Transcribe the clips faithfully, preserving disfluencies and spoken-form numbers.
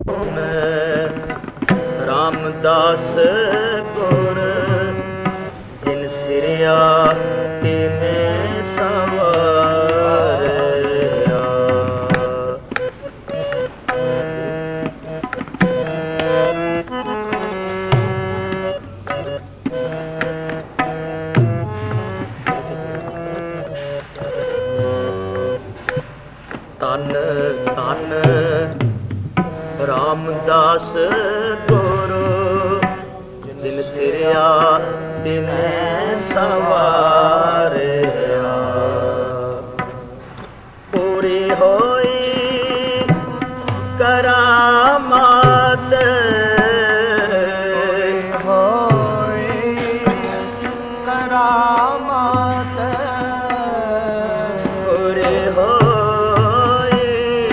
ਰਾਮਦਾਸ ਗੁਰ ਜਿਨ ਸਿਰਿਆ ਤਿਨੇ ਸਵਾਰਿਆ। ਤਨ ਤਨ ਰਾਮਦਾਸ ਗੁਰੂ ਜਿਨ ਸਿਰਿਆ ਤਿਨੈ ਸਵਾਰਿਆ। ਪੂਰੀ ਹੋਈ ਕਰਾਮਾਤ ਹੋਈ ਕਰਾਮਾਤ ਪੂਰੀ ਹੋਈ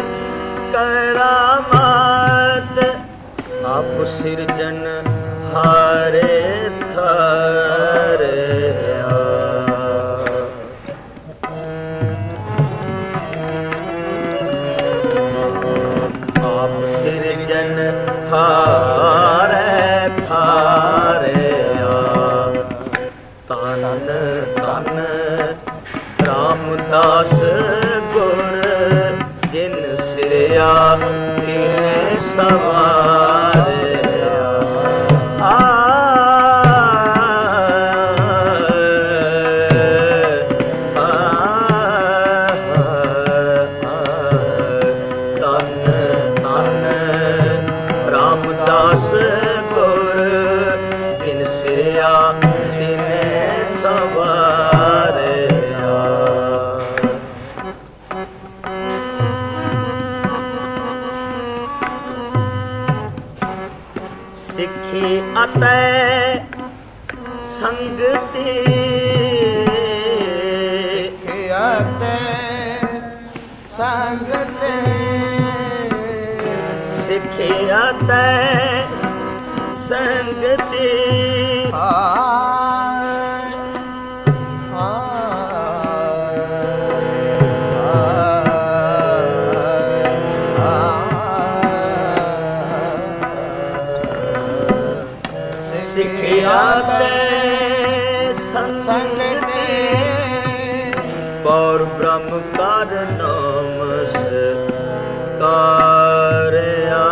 ਕਰਾਮਾਤ ਆਪ ਸਿਰਜਨ ਹਾਰੇ ਥਰਿਆ। ਆਪ ਸਿਰਜਨ ਹਾਰੇ ਥਰਿਆ। ਤਨ ਤਨ ਰਾਮਦਾਸ ਗੁਰ ਜਿਨ ਸਿਰਿਆ ਤਿਨੈ ਸਵਾਰਿਆ। ਆ ਰਾਮਦਾਸ ਗੁਰ ਜਿਨ ਸਿਰਿਆ ਤਿਨੈ ਸਵਾਰਿਆ। ਸਿੱਖੀ ਅਤੇ ਸੰਗਤੀ ਸਿੱਖੀ ਅਤੇ ਸੰਗਤੀ ਸਿੱਖੀ ਅਤੇ ਸੰਗਤੀ ਸਿੱਖਿਆ ਤੇ ਸੰਗਤੀ ਪੌਰ ਬ੍ਰਹਮ ਕਰ ਨਮਸਕਾਰਿਆ।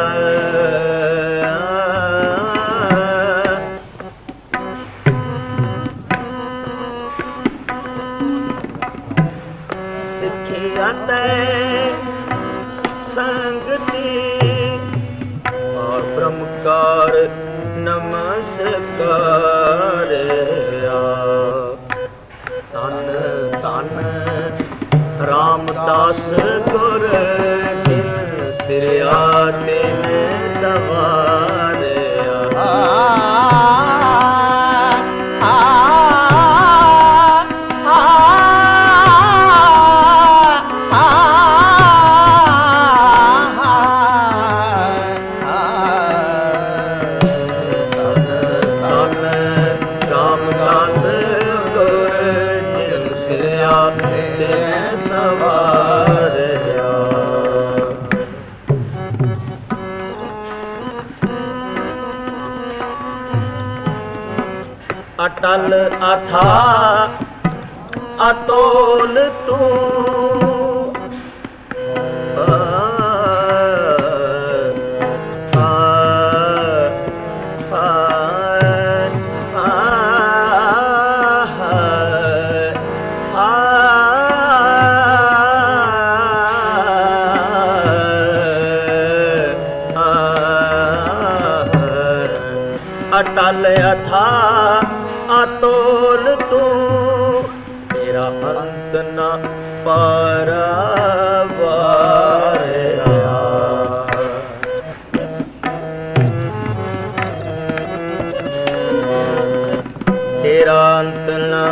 ਸਿੱਖਿਆ ਤੇ ਸੰਗਤੀ ਪੌਰ ਬ੍ਰਹਮ ਕਰ ਨਮਸਕਾਰਿਆ। ਤਨ ਤਨ ਰਾਮਦਾਸ ਗੁਰ ਜਿਨ ਸਿਰਿਆ ਤਿਨੈ ਸਵਾਰਿਆ। ਅਟਲ ਅਥਾ ਅਤੋਲ ਤੂੰ ਅਟਲ ਅਥਾ ਅਤੋਲ ਤੂੰ ਤੇਰਾ ਅੰਤ ਨਾ ਪਰਵਾਰਿਆ। ਤੇਰਾ ਅੰਤ ਨਾ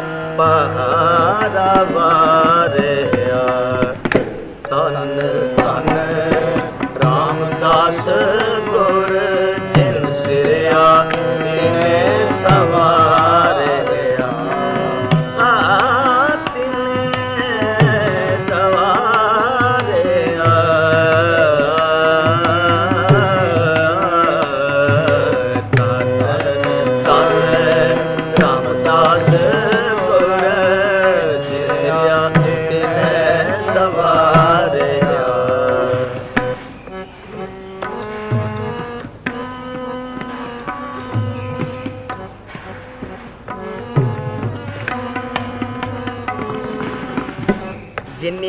ਪਰਵਾਰਿਆ। ਤਨ ਤਨ ਰਾਮਦਾਸ ਗੁਰ ਜਿਨ ਸਿਰਿਆ ਤਿਨੈ ਸਵਾਰਿਆ। ਆ ਤਿਨੈ ਸਵਾਰਿਆ।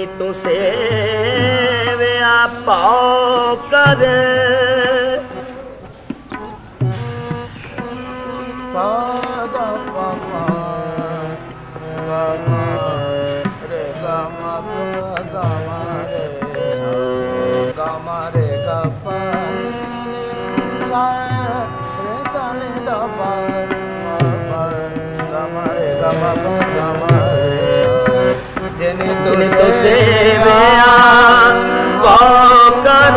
ਜਿਨੀ ਤੂੰ ਸੇਵਿਆ ਪਾਉ ਕਰ ਪਾਦਾ ਪਾਪਾ ਗਾਮਾ ਰੇ ਗਾਮਾ ਗਾਮਾ ਰੇ ਗਾਮਾ ਰੇ ਗਾਪਾ ਰੇ ਚਾਲੇ ਦਾ ਪਾ ਗਾਮਾ ਰੇ ਗਾਮਾ ਗਾਮਾ ਰੇ ਜਿਨੇ ਤੂੰ ਸੇਵਿਆ ਪਾਉ ਕਰ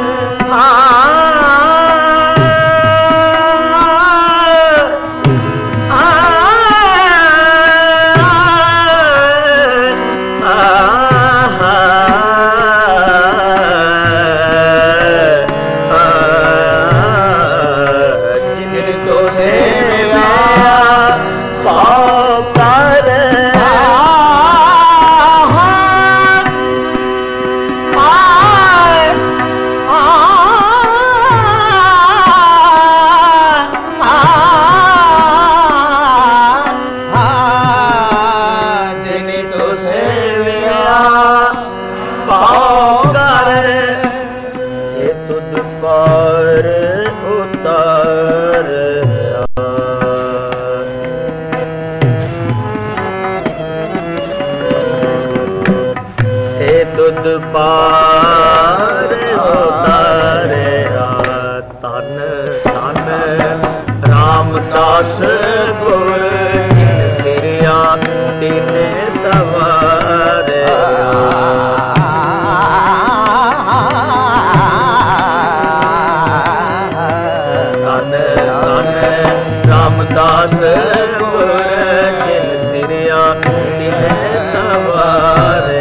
ਦੁੱਧ ਪਾਰ ਉਤਾਰਿਆ ਤਨ ਤਨ ਰਾਮਦਾਸ ਗੁਰ ਜਿਨ ਸਿਰਿਆ ਤਿਨੇ ਸਵਾਰਿਆ ਤਨ ਤਨ ਰਾਮਦਾਸ ਗੁਰ ਜਿਨ ਸਿਰਿਆ ਤਿਨੇ ਸਵਾਰਿਆ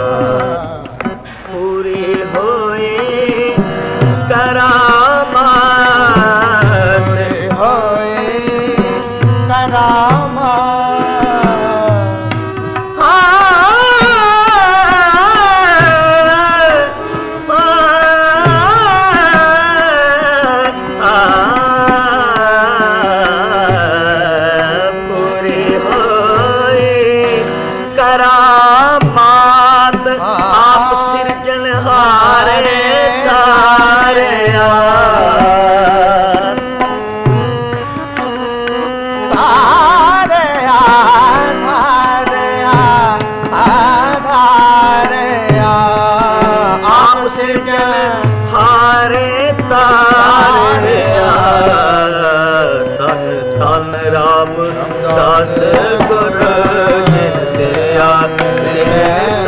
ਦਾਸ ਗੁਰ ਜਿਨ ਸਿਰਿਆ ਤਿਨੇ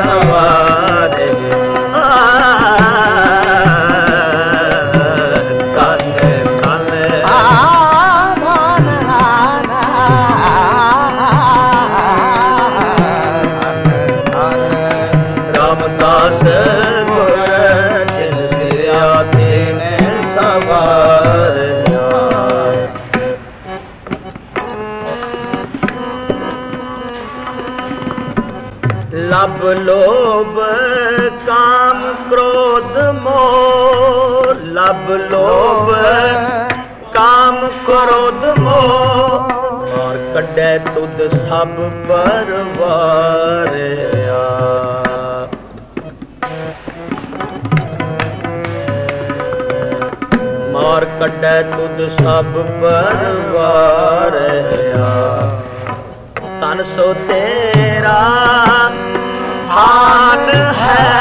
ਸਵਾਰਿਆ ਤਨ ਤਨ ਰਾਮਦਾਸ ਗੁਰ ਜਿਨ ਸਿਰਿਆ ਤਿਨੇ ਸਵਾਰਿਆ ਲਬ ਲੋਭ ਕਾਮ ਕ੍ਰੋਧ ਮੋਹ ਲਬ ਲੋਭ ਕਾਮ ਕ੍ਰੋਧ ਮੋਹ ਔਰ ਕੱਢੈ ਤੁਧ ਸਭ ਪਰਵਾਰਿਆ ਮਾਰ ਕੱਢੈ ਤੁਧ ਸਭ ਪਰਵਾਰਿਆ ਤਨ ਸੋ ਤੇਰਾ धान है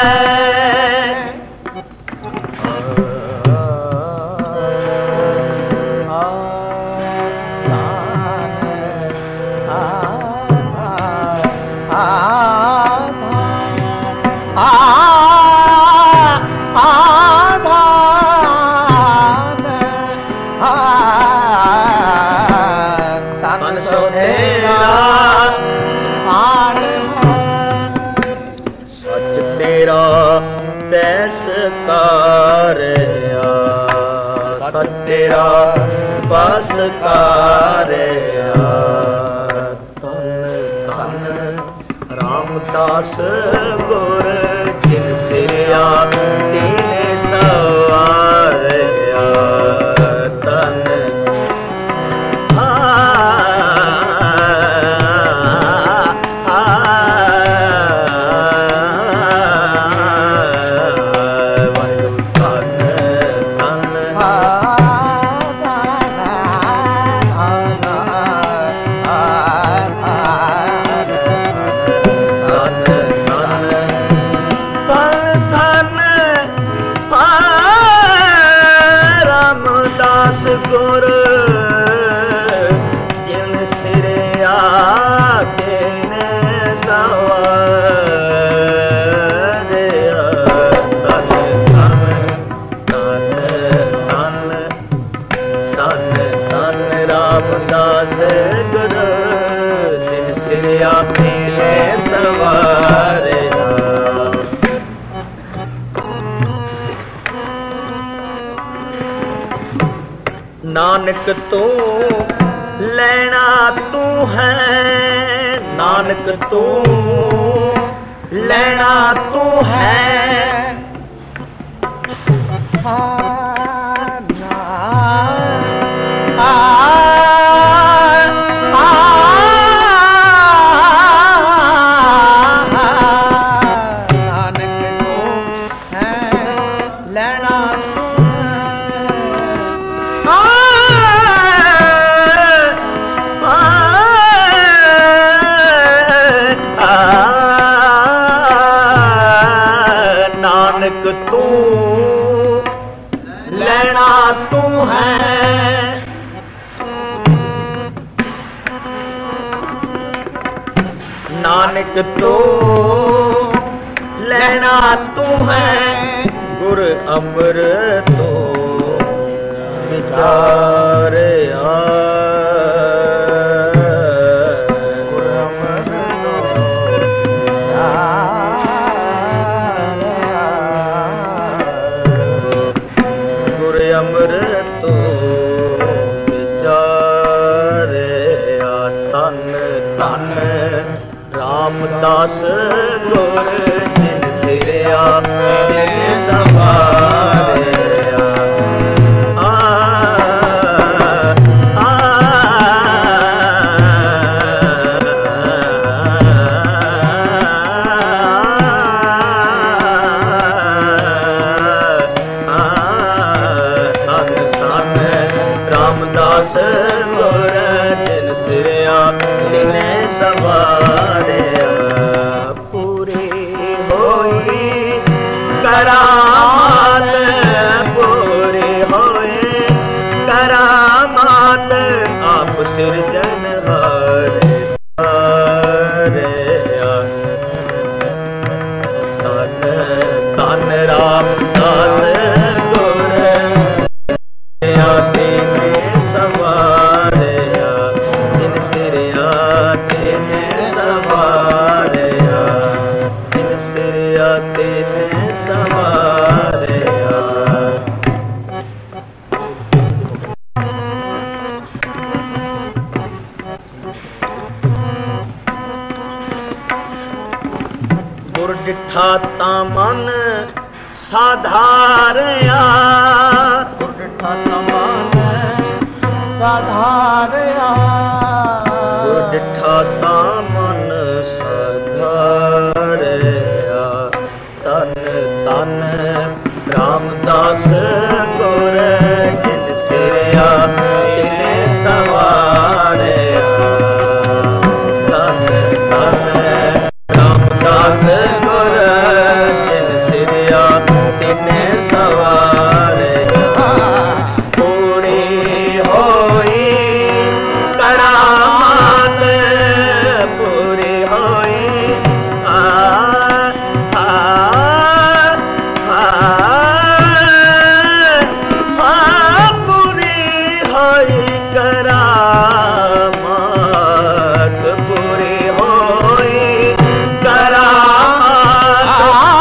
तन सो तेरा ਤੇਰਾ ਪੈਸ ਕਾਰਿਆ ਸੱਚ ਤੇਰਾ ਬਸ ਕਾਰਿਆ ਤਨ ਤਨ ਰਾਮਦਾਸ ਗੁਰ ਜਿਨ ਸਿਰਿਆ ਤਿਨੇ ਸਵਾਰਿਆ ਤਨ नानक तू लेना तू है, नानक तू लेना तू है। नानक तू लेना तू है, नानक तू लेना तू है। गुर अमृत तो विचार आ, अमृत विचारे तन तन रामदास गुर जिन सिरया तिन संभारे आ, आ, रामदास गुर जिन सिरया तिन संभारे। पूरी होई करामात, पूरी होई करामात, आप सिरजनहारे तन तन रामदास गुर तिन संवारे जिन सिरया तिन संवारे, जिन सिरया तिन संवारे। गुर डिठा ता मन साधारया, गुर डिठा ता मन साधारया, गुर डिठा ता मन साधारया। तन तन रामदास गुर जिन सिरया तिन संवारे। तन तन रामदास गुर जिन सिरया तिन संवारे। पूरी होई करामात, पूरी होई आ, आ, आ, आ, पूरी होई करामात, पूरी होई करामात।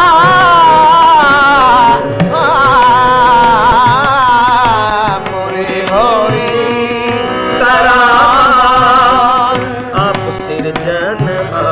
पूरी होई करामात, आप सिरजनहारे